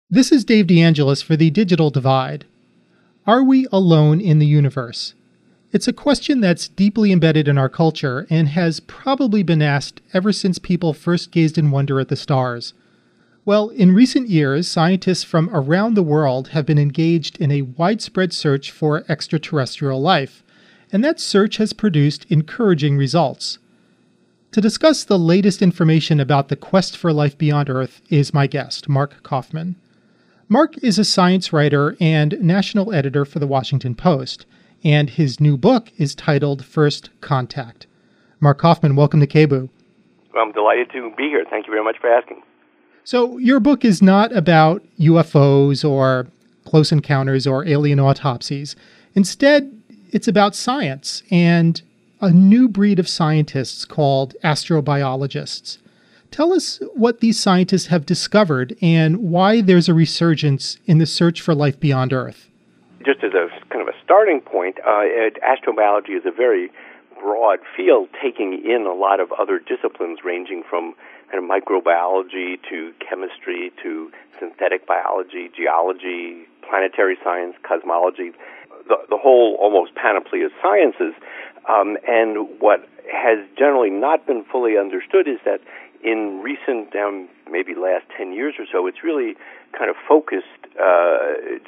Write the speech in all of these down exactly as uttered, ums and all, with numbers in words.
This is Dave DeAngelis for The Digital Divide. Are we alone in the universe? It's a question that's deeply embedded in our culture and has probably been asked ever since people first gazed in wonder at the stars. Well, in recent years, scientists from around the world have been engaged in a widespread search for extraterrestrial life, and that search has produced encouraging results. To discuss the latest information about the quest for life beyond Earth is my guest, Mark Kaufman. Mark is a science writer and national editor for The Washington Post, and his new book is titled First Contact. Mark Kaufman, welcome to K B U. Well, I'm delighted to be here. Thank you very much for asking. So your book is not about U F Os or close encounters or alien autopsies. Instead, it's about science and a new breed of scientists called astrobiologists. Tell us what these scientists have discovered and why there's a resurgence in the search for life beyond Earth. Just as a kind of a starting point, uh, astrobiology is a very broad field, taking in a lot of other disciplines ranging from kind of microbiology to chemistry to synthetic biology, geology, planetary science, cosmology, the, the whole almost panoply of sciences. Um, and what has generally not been fully understood is that in recent, um, maybe last ten years or so, it's really kind of focused, uh,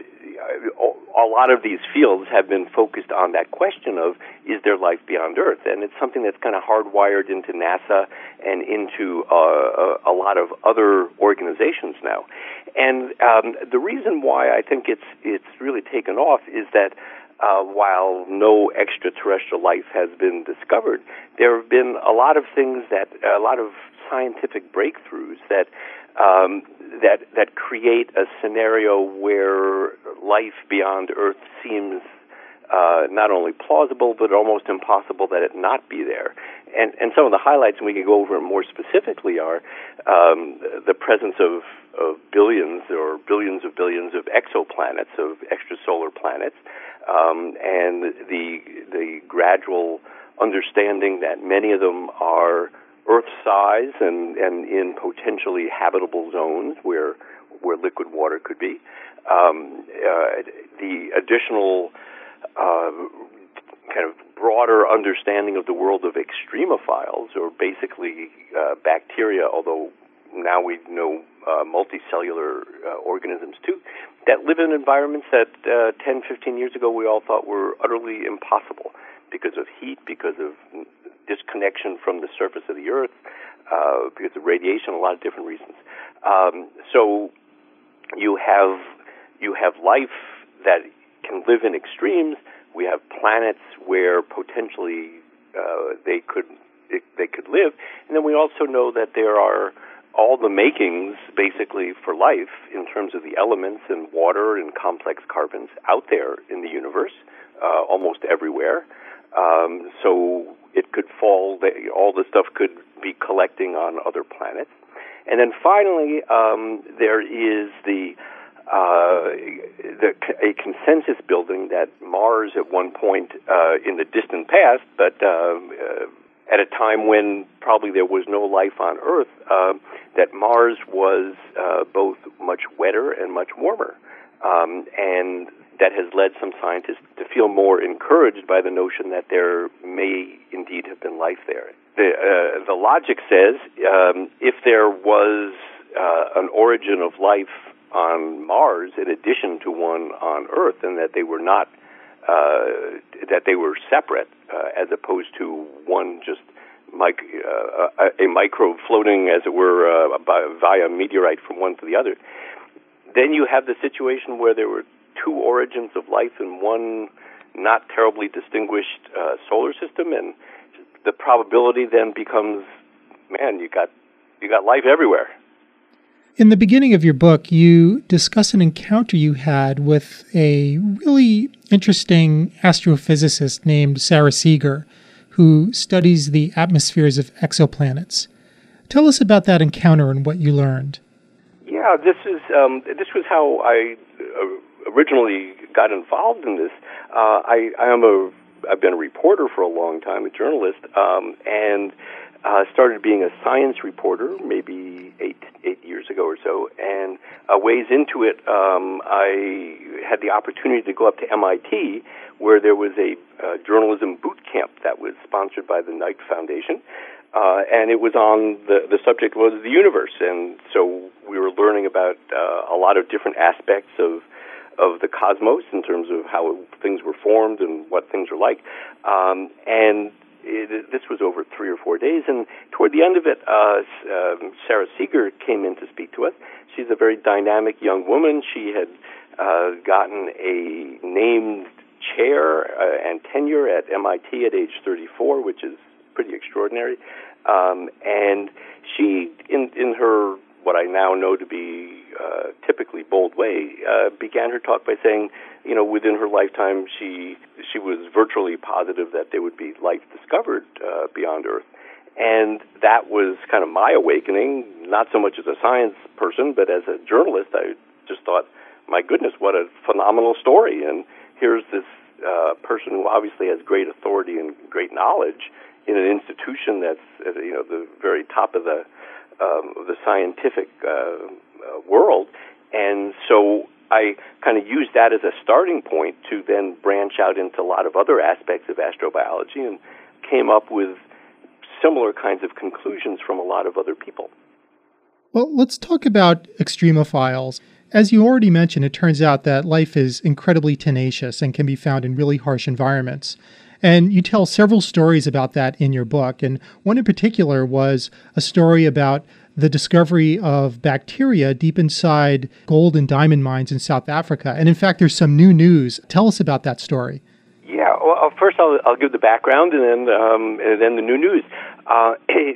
a lot of these fields have been focused on that question of, is there life beyond Earth? And it's something that's kind of hardwired into NASA and into uh, a, a lot of other organizations now. And um, the reason why I think it's it's really taken off is that Uh, while no extraterrestrial life has been discovered, there have been a lot of things that, a lot of scientific breakthroughs that um, that that create a scenario where life beyond Earth seems uh, not only plausible but almost impossible that it not be there. And and some of the highlights, and we can go over them more specifically, are um, the presence of, of billions or billions of billions of exoplanets, of extrasolar planets. Um, and the the gradual understanding that many of them are Earth-size and, and in potentially habitable zones where where liquid water could be. Um, uh, the additional uh, kind of broader understanding of the world of extremophiles, or basically uh, bacteria, although now we know uh, multicellular uh, organisms too, that live in environments that uh, ten, fifteen years ago we all thought were utterly impossible because of heat, because of disconnection from the surface of the Earth, uh, because of radiation, a lot of different reasons. Um, so you have you have life that can live in extremes. We have planets where potentially uh, they could they could live, and then we also know that there are all the makings, basically, for life in terms of the elements and water and complex carbons out there in the universe, uh, almost everywhere. Um, so it could fall, all the stuff could be collecting on other planets. And then finally, um, there is the, uh, the a consensus building that Mars at one point uh, in the distant past, but uh, uh, at a time when probably there was no life on Earth, uh, that Mars was uh, both much wetter and much warmer. Um, and that has led some scientists to feel more encouraged by the notion that there may indeed have been life there. The, uh, the logic says um, if there was uh, an origin of life on Mars in addition to one on Earth, and that they were not Uh, that they were separate, uh, as opposed to one just mic- uh, a, a microbe floating, as it were, uh, by, via meteorite from one to the other. Then you have the situation where there were two origins of life in one not terribly distinguished uh, solar system, and the probability then becomes, man, you got you got life everywhere. In the beginning of your book, you discuss an encounter you had with a really interesting astrophysicist named Sara Seager, who studies the atmospheres of exoplanets. Tell us about that encounter and what you learned. Yeah, this is um, this was how I uh, originally got involved in this. Uh, I, I am a I've been a reporter for a long time, a journalist, um, and uh, started being a science reporter maybe eight eight years ago or so, and a ways into it, um, I had the opportunity to go up to M I T, where there was a uh, journalism boot camp that was sponsored by the Knight Foundation, uh, and it was on the the subject was the universe, and so we were learning about uh, a lot of different aspects of of the cosmos in terms of how things were formed and what things are like, um, and It, this was over three or four days, and toward the end of it, uh, um, Sarah Seeger came in to speak to us. She's a very dynamic young woman. She had uh, gotten a named chair uh, and tenure at M I T at age thirty-four, which is pretty extraordinary. Um, and she, in in her what I now know to be uh, typically bold way, uh, began her talk by saying, you know, within her lifetime, she she was virtually positive that there would be life discovered uh, beyond Earth. And that was kind of my awakening, not so much as a science person, but as a journalist. I just thought, my goodness, what a phenomenal story. And here's this uh, person who obviously has great authority and great knowledge in an institution that's at, you know, the very top of the um, of the scientific uh, uh, world. And so I kind of used that as a starting point to then branch out into a lot of other aspects of astrobiology and came up with similar kinds of conclusions from a lot of other people. Well, let's talk about extremophiles. As you already mentioned, it turns out that life is incredibly tenacious and can be found in really harsh environments. And you tell several stories about that in your book. And one in particular was a story about the discovery of bacteria deep inside gold and diamond mines in South Africa. And in fact, there's some new news. Tell us about that story. Yeah, well, first I'll, I'll give the background and then um, and then the new news. Uh, a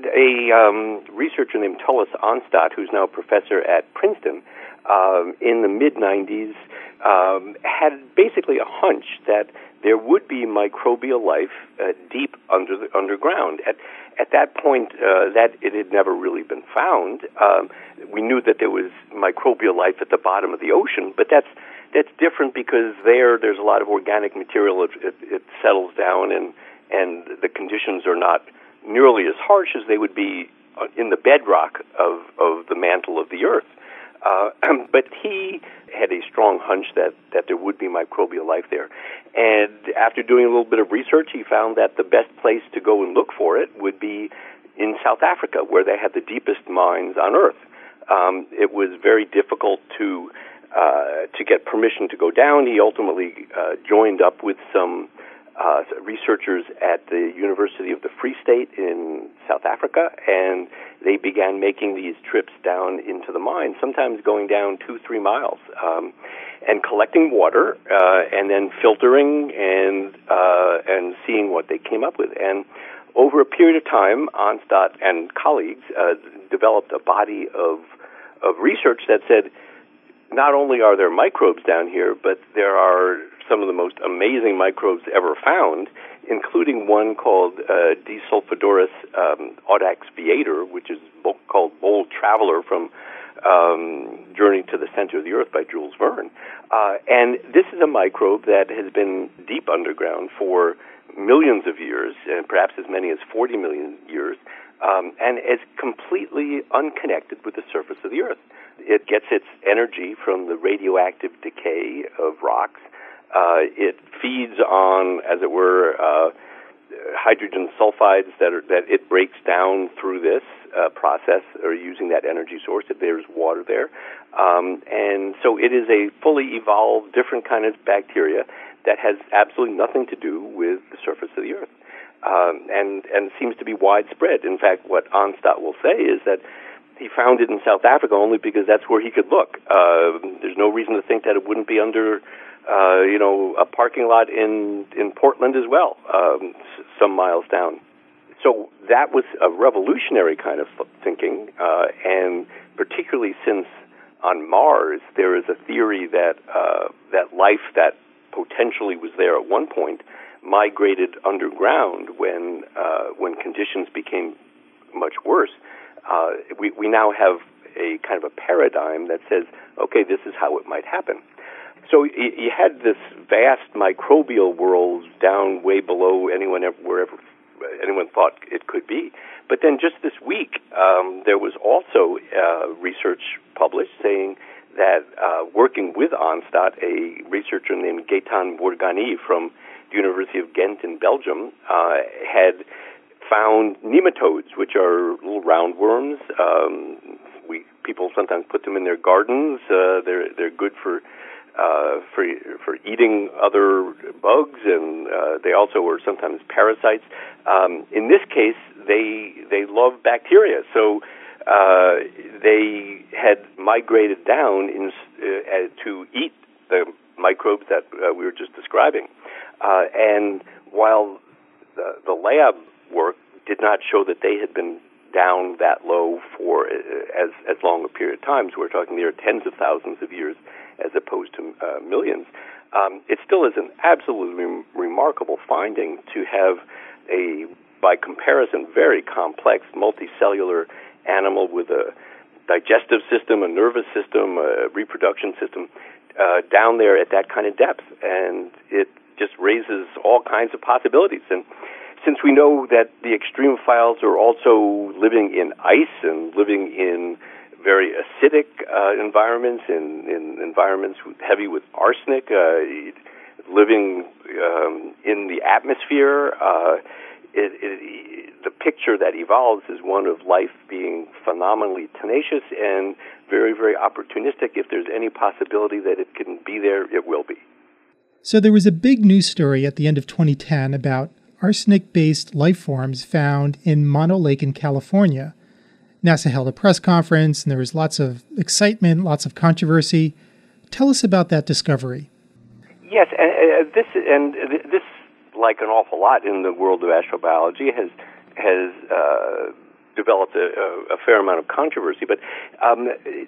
a um, researcher named Tullis Onstadt, who's now a professor at Princeton, um, in the mid nineties, um, had basically a hunch that there would be microbial life uh, deep under the underground. At at that point, uh, that it had never really been found. Um, we knew that there was microbial life at the bottom of the ocean, but that's that's different because there there's a lot of organic material. It, it, it settles down, and and the conditions are not nearly as harsh as they would be in the bedrock of of the mantle of the Earth. Uh, but he had a strong hunch that, that there would be microbial life there. And after doing a little bit of research, he found that the best place to go and look for it would be in South Africa, where they had the deepest mines on Earth. Um, it was very difficult to uh, to get permission to go down. He ultimately uh, joined up with some uh, researchers at the University of the Free State in South Africa, and they began making these trips down into the mine, sometimes going down two, three miles, um, and collecting water, uh, and then filtering and uh, and seeing what they came up with. And over a period of time, Onstadt and colleagues uh, developed a body of of research that said, not only are there microbes down here, but there are some of the most amazing microbes ever found, including one called uh, Desulfidorus um, audax viator, which is bo- called Bold Traveler from um, Journey to the Center of the Earth by Jules Verne. Uh, and this is a microbe that has been deep underground for millions of years, and perhaps as many as forty million years, um, and is completely unconnected with the surface of the Earth. It gets its energy from the radioactive decay of rocks. Uh, it feeds on, as it were, uh, hydrogen sulfides that are, that it breaks down through this uh, process, or using that energy source. If there's water there, um, and so it is a fully evolved, different kind of bacteria that has absolutely nothing to do with the surface of the Earth, um, and and seems to be widespread. In fact, what Onstadt will say is that he found it in South Africa only because that's where he could look. Uh, there's no reason to think that it wouldn't be under Uh, you know, a parking lot in, in Portland as well, um, s- some miles down. So that was a revolutionary kind of thinking, uh, and particularly since on Mars there is a theory that uh, that life that potentially was there at one point migrated underground when uh, when conditions became much worse. Uh, we, we now have a kind of a paradigm that says, okay, this is how it might happen. So you had this vast microbial world down way below anyone ever, wherever anyone thought it could be. But then just this week, um, there was also uh, research published saying that uh, working with ONSTAT, a researcher named Gaëtan Bourgani from the University of Ghent in Belgium uh, had found nematodes, which are little roundworms. Um, we people sometimes put them in their gardens. Uh, they're they're good for uh, for for eating other bugs, and uh, they also are sometimes parasites. Um, in this case, they they love bacteria, so uh, they had migrated down in, uh, to eat the microbes that uh, we were just describing. Uh, and while the, the lab work did not show that they had been down that low for uh, as as long a period of time, so we're talking there tens of thousands of years as opposed to uh, millions, um, it still is an absolutely rem- remarkable finding to have a, by comparison, very complex multicellular animal with a digestive system, a nervous system, a reproduction system uh, down there at that kind of depth. And it just raises all kinds of possibilities. And since we know that the extremophiles are also living in ice and living in very acidic uh, environments, in, in environments heavy with arsenic, uh, living um, in the atmosphere, uh, it, it, the picture that evolves is one of life being phenomenally tenacious and very, very opportunistic. If there's any possibility that it can be there, it will be. So there was a big news story at the end of twenty ten about arsenic-based life forms found in Mono Lake in California. NASA held a press conference, and there was lots of excitement, lots of controversy. Tell us about that discovery. Yes, and uh, this and this, like an awful lot in the world of astrobiology, has has uh, developed a, a fair amount of controversy. But um,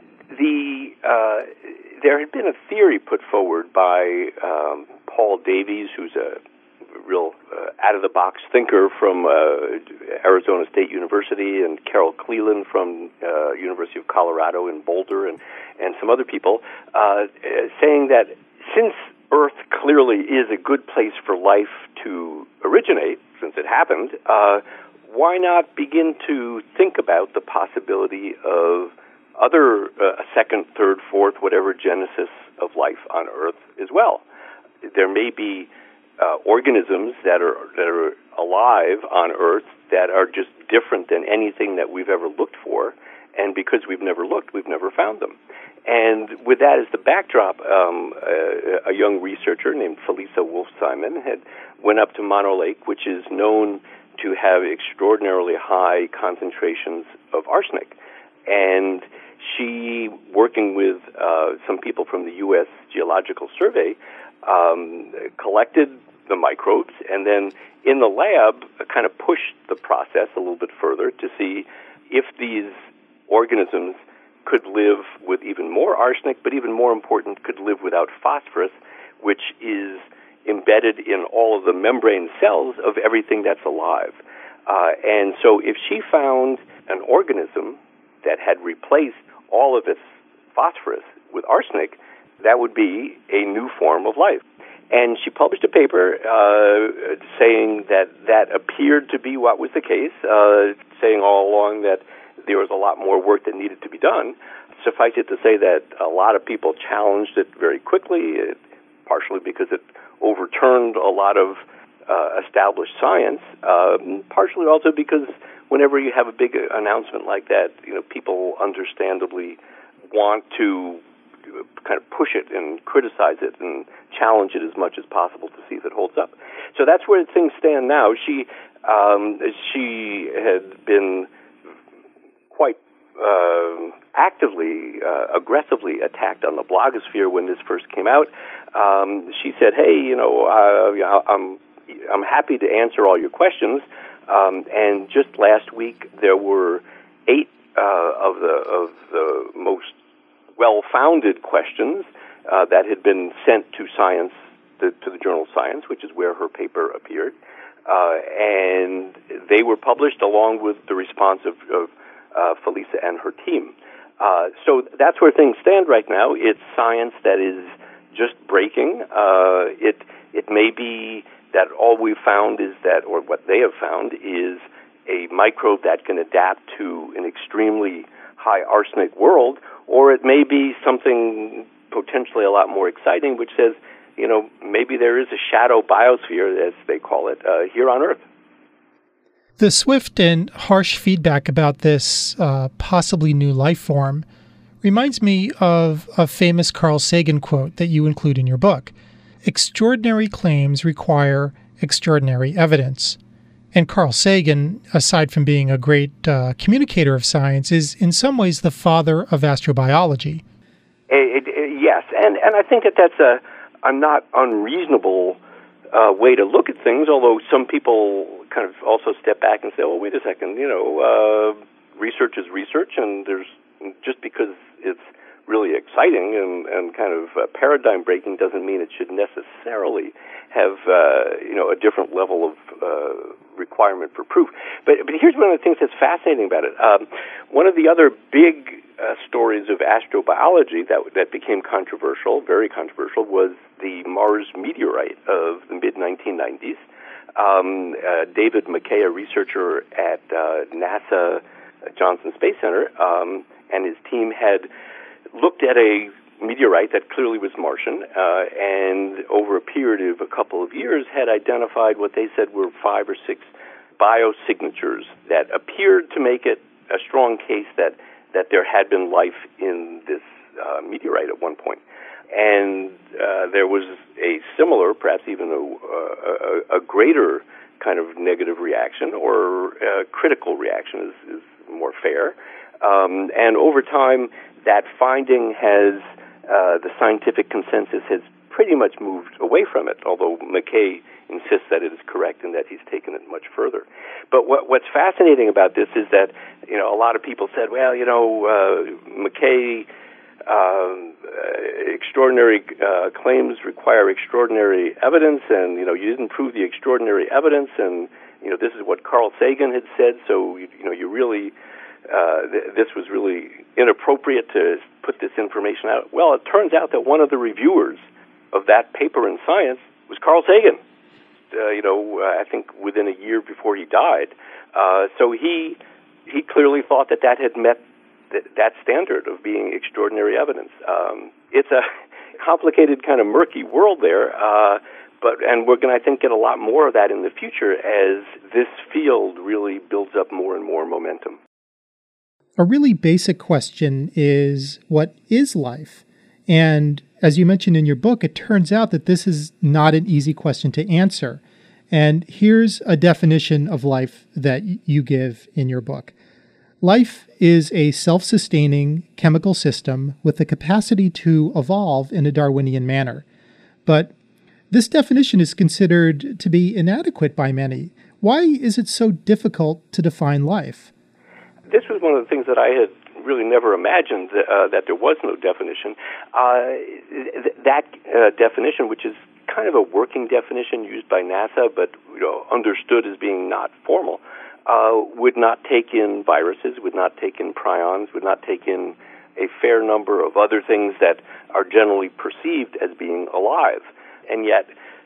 the uh, there had been a theory put forward by um, Paul Davies, who's a real uh, out-of-the-box thinker from uh, Arizona State University, and Carol Cleland from uh, University of Colorado in Boulder, and, and some other people, uh, saying that since Earth clearly is a good place for life to originate, since it happened, uh, why not begin to think about the possibility of other uh, second, third, fourth, whatever genesis of life on Earth as well? There may be Uh, organisms that are that are alive on Earth that are just different than anything that we've ever looked for, and because we've never looked, we've never found them. And with that as the backdrop, um, a, a young researcher named Felisa Wolf-Simon had went up to Mono Lake, which is known to have extraordinarily high concentrations of arsenic, and she, working with uh, some people from the U S Geological Survey, um, collected the microbes, and then in the lab uh, kind of pushed the process a little bit further to see if these organisms could live with even more arsenic, but even more important, could live without phosphorus, which is embedded in all of the membrane cells of everything that's alive. Uh, and so if she found an organism that had replaced all of its phosphorus with arsenic, that would be a new form of life. And she published a paper uh, saying that that appeared to be what was the case, uh, saying all along that there was a lot more work that needed to be done. Suffice it to say that a lot of people challenged it very quickly, it, partially because it overturned a lot of uh, established science, um, partially also because whenever you have a big announcement like that, you know, people understandably want to kind of push it and criticize it and challenge it as much as possible to see if it holds up. So that's where things stand now. She um, she had been quite uh, actively, uh, aggressively attacked on the blogosphere when this first came out. Um, she said, "Hey, you know, uh, I'm I'm happy to answer all your questions." Um, and just last week there were eight uh, of the of the most well-founded questions uh, that had been sent to Science, the, to the journal Science, which is where her paper appeared, uh, and they were published along with the response of, of uh, Felisa and her team. Uh, so that's where things stand right now. It's science that is just breaking. Uh, it it may be that all we've found is that, or what they have found is a microbe that can adapt to an extremely high arsenic world, or it may be something potentially a lot more exciting, which says, you know, maybe there is a shadow biosphere, as they call it, uh, here on Earth. The swift and harsh feedback about this uh, possibly new life form reminds me of a famous Carl Sagan quote that you include in your book. Extraordinary claims require extraordinary evidence. And Carl Sagan, aside from being a great uh, communicator of science, is in some ways the father of astrobiology. It, it, yes, and, and I think that that's a, a not unreasonable uh, way to look at things, although some people kind of also step back and say, well, wait a second, you know, uh, research is research, and there's just because it's really exciting and, and kind of uh, paradigm-breaking doesn't mean it should necessarily have, uh, you know, a different level of uh, requirement for proof. But, but here's one of the things that's fascinating about it. Um, one of the other big uh, stories of astrobiology that that became controversial, very controversial, was the Mars meteorite of the mid nineteen nineties. Um, uh, David McKay, a researcher at uh, NASA Johnson Space Center, um, and his team had looked at a meteorite that clearly was Martian, uh, and over a period of a couple of years had identified what they said were five or six biosignatures that appeared to make it a strong case that, that there had been life in this uh, meteorite at one point. And uh, there was a similar, perhaps even a, a, a greater kind of negative reaction, or uh, critical reaction is, is more fair. Um, and over time, that finding has, uh, the scientific consensus has pretty much moved away from it, although McKay insists that it is correct and that he's taken it much further. But what, what's fascinating about this is that, you know, a lot of people said, well, you know, uh, McKay, um, uh, extraordinary uh, claims require extraordinary evidence, and, you know, you didn't prove the extraordinary evidence, and, you know, this is what Carl Sagan had said, so, you, you know, you really... Uh, th- this was really inappropriate to put this information out. Well, it turns out that one of the reviewers of that paper in Science was Carl Sagan, uh, you know, uh, I think within a year before he died. Uh, so he he clearly thought that that had met th- that standard of being extraordinary evidence. Um, it's a complicated, kind of murky world there, uh, but and we're going to, I think, get a lot more of that in the future as this field really builds up more and more momentum. A really basic question is, what is life? And as you mentioned in your book, it turns out that this is not an easy question to answer. And here's a definition of life that you give in your book. Life is a self-sustaining chemical system with the capacity to evolve in a Darwinian manner. But this definition is considered to be inadequate by many. Why is it so difficult to define life? This was one of the things that I had really never imagined, uh, that there was no definition. Uh, th- that uh, definition, which is kind of a working definition used by NASA, but you know, understood as being not formal, uh, would not take in viruses, would not take in prions, would not take in a fair number of other things that are generally perceived as being alive. And yet,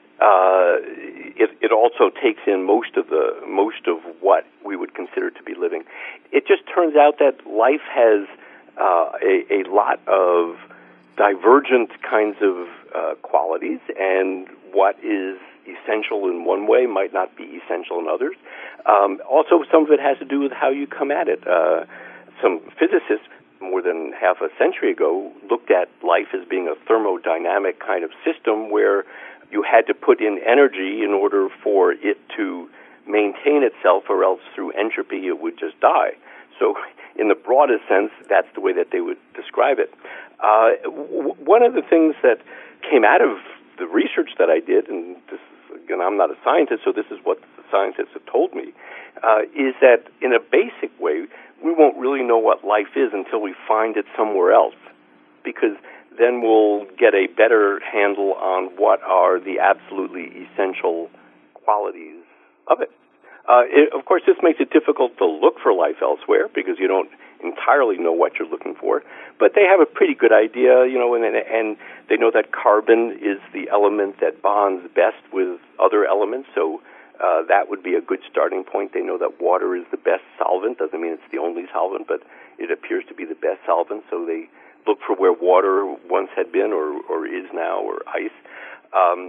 Uh, it, it also takes in most of the most of what we would consider to be living. It just turns out that life has uh, a, a lot of divergent kinds of uh, qualities, and what is essential in one way might not be essential in others. Um, also, some of it has to do with how you come at it. Uh, some physicists, more than half a century ago, looked at life as being a thermodynamic kind of system where you had to put in energy in order for it to maintain itself, or else through entropy it would just die. So in the broadest sense, that's the way that they would describe it. Uh, w- one of the things that came out of the research that I did, and this is, again, I'm not a scientist, so this is what the scientists have told me, uh, is that in a basic way, we won't really know what life is until we find it somewhere else, because then we'll get a better handle on what are the absolutely essential qualities of it. Uh, it. Of course, this makes it difficult to look for life elsewhere because you don't entirely know what you're looking for. But they have a pretty good idea, you know, and, and they know that carbon is the element that bonds best with other elements. So Uh, that would be a good starting point. They know that water is the best solvent. Doesn't mean it's the only solvent, but it appears to be the best solvent. So they look for where water once had been or, or is now, or ice. Um,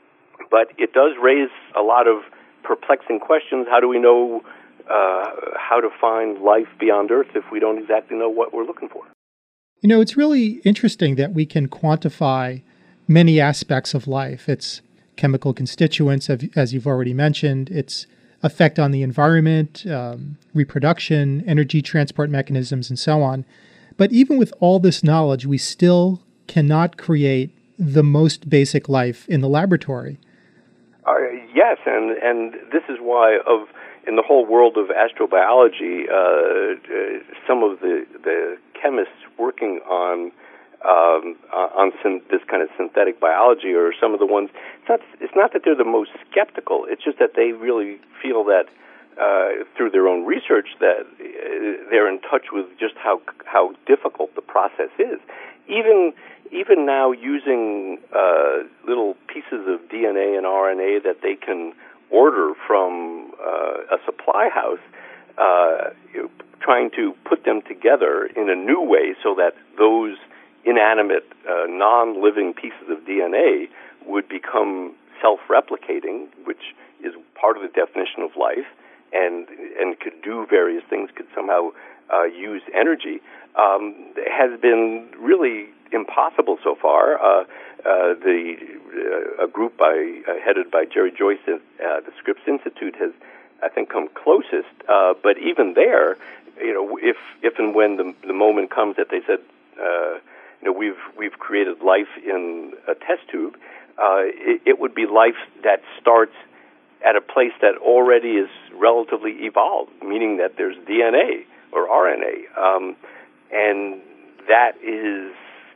but it does raise a lot of perplexing questions. How do we know uh, how to find life beyond Earth if we don't exactly know what we're looking for? You know, it's really interesting that we can quantify many aspects of life. Its chemical constituents, as you've already mentioned, its effect on the environment, um, reproduction, energy transport mechanisms, and so on. But even with all this knowledge, we still cannot create the most basic life in the laboratory. Uh, yes, and, and this is why of in the whole world of astrobiology, uh, uh, some of the, the chemists working on um, on syn- this kind of synthetic biology are some of the ones. It's not, it's not that they're the most skeptical. It's just that they really feel that uh, through their own research that uh, they're in touch with just how how difficult the process is. Even even now, using uh, little pieces of D N A and R N A that they can order from uh, a supply house, uh, you know, trying to put them together in a new way so that those inanimate, uh, non-living pieces of D N A would become self-replicating, which is part of the definition of life, and and could do various things, could somehow uh, use energy, um, has been really impossible so far. Uh, uh, the uh, a group by uh, headed by Jerry Joyce at uh, the Scripps Institute has, I think, come closest. Uh, but even there, you know, if if and when the the moment comes that they said, uh, you know, we've we've created life in a test tube, uh, it, it would be life that starts at a place that already is relatively evolved, meaning that there's D N A or R N A, um, and that is,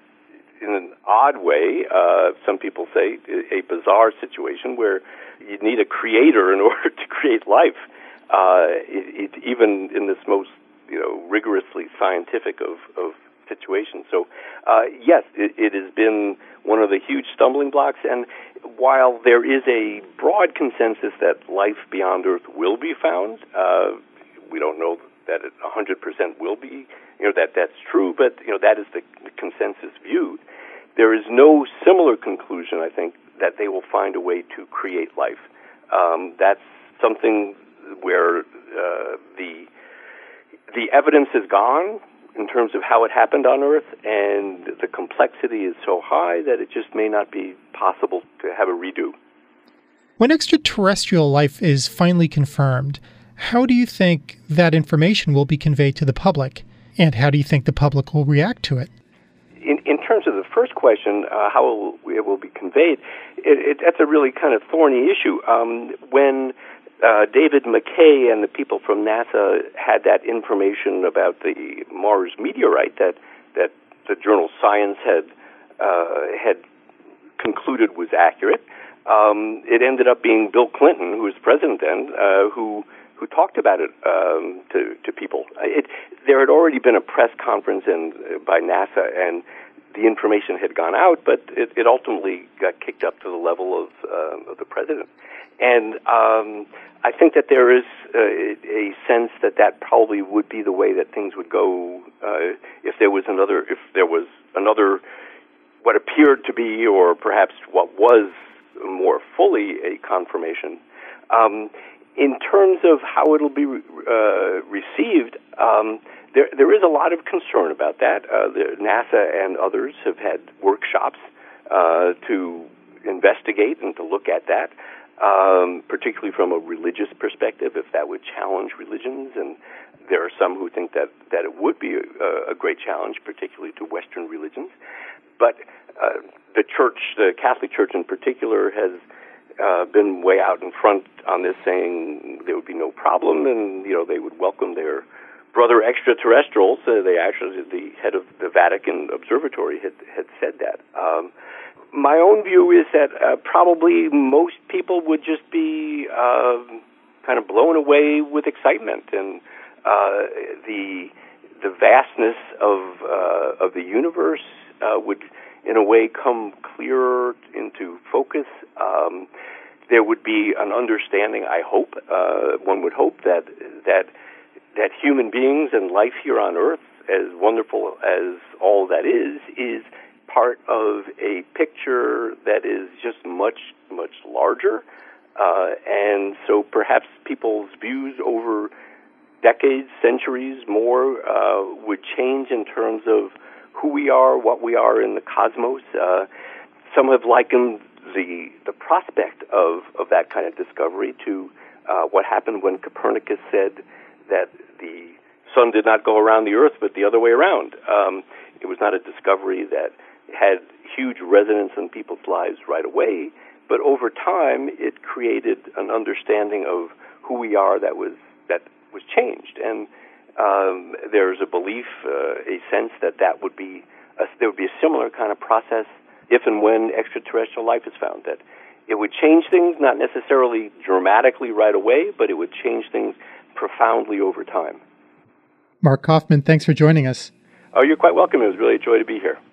in an odd way, uh, some people say, a bizarre situation where you need a creator in order to create life, uh, it, it, even in this most, you know, rigorously scientific of, of situations. So, uh, yes, it, it has been one of the huge stumbling blocks, and while there is a broad consensus that life beyond Earth will be found, uh, we don't know that it one hundred percent will be, you know, that that's true, but, you know, that is the, the consensus view. There is no similar conclusion, I think, that they will find a way to create life. Um, that's something where uh, the the evidence is gone in terms of how it happened on Earth, and the complexity is so high that it just may not be possible to have a redo. When extraterrestrial life is finally confirmed, how do you think that information will be conveyed to the public? And how do you think the public will react to it? In, in terms of the first question, uh, how it will, it will be conveyed, it, it, that's a really kind of thorny issue. Um, when uh, David McKay and the people from NASA had that information about the Mars meteorite that, that the journal Science had uh, had concluded was accurate, um, it ended up being Bill Clinton, who was president then, uh, who who talked about it um, to, to people. It, there had already been a press conference in, uh, by NASA, and the information had gone out, but it, it ultimately got kicked up to the level of, uh, of the president. And um, I think that there is uh, a sense that that probably would be the way that things would go uh, if there was another, if there was another, what appeared to be, or perhaps what was more fully a confirmation. Um, In terms of how it'll be uh, received, um, there there is a lot of concern about that. Uh, the, NASA and others have had workshops uh, to investigate and to look at that, um, particularly from a religious perspective, if that would challenge religions. And there are some who think that, that it would be a, a great challenge, particularly to Western religions. But uh, the Church, the Catholic Church in particular, has Uh, been way out in front on this, saying there would be no problem, and you know they would welcome their brother extraterrestrials. Uh, they actually, the head of the Vatican Observatory had had said that. Um, my own view is that uh, probably most people would just be uh, kind of blown away with excitement, and uh, the the vastness of uh, of the universe uh, would, in a way, come clearer into focus. Um, there would be an understanding, I hope, uh, one would hope that that that human beings and life here on Earth, as wonderful as all that is, is part of a picture that is just much, much larger. Uh, and so perhaps people's views over decades, centuries more, uh, would change in terms of who we are, what we are in the cosmos. Uh, some have likened the the prospect of, of that kind of discovery to uh, what happened when Copernicus said that the sun did not go around the Earth, but the other way around. Um, it was not a discovery that had huge resonance in people's lives right away, but over time it created an understanding of who we are that was that was changed. And um, there's a belief, uh, a sense that that would be a, there would be a similar kind of process if and when extraterrestrial life is found, that it would change things, not necessarily dramatically right away, but it would change things profoundly over time. Mark Kaufman, thanks for joining us. Oh, you're quite welcome. It was really a joy to be here.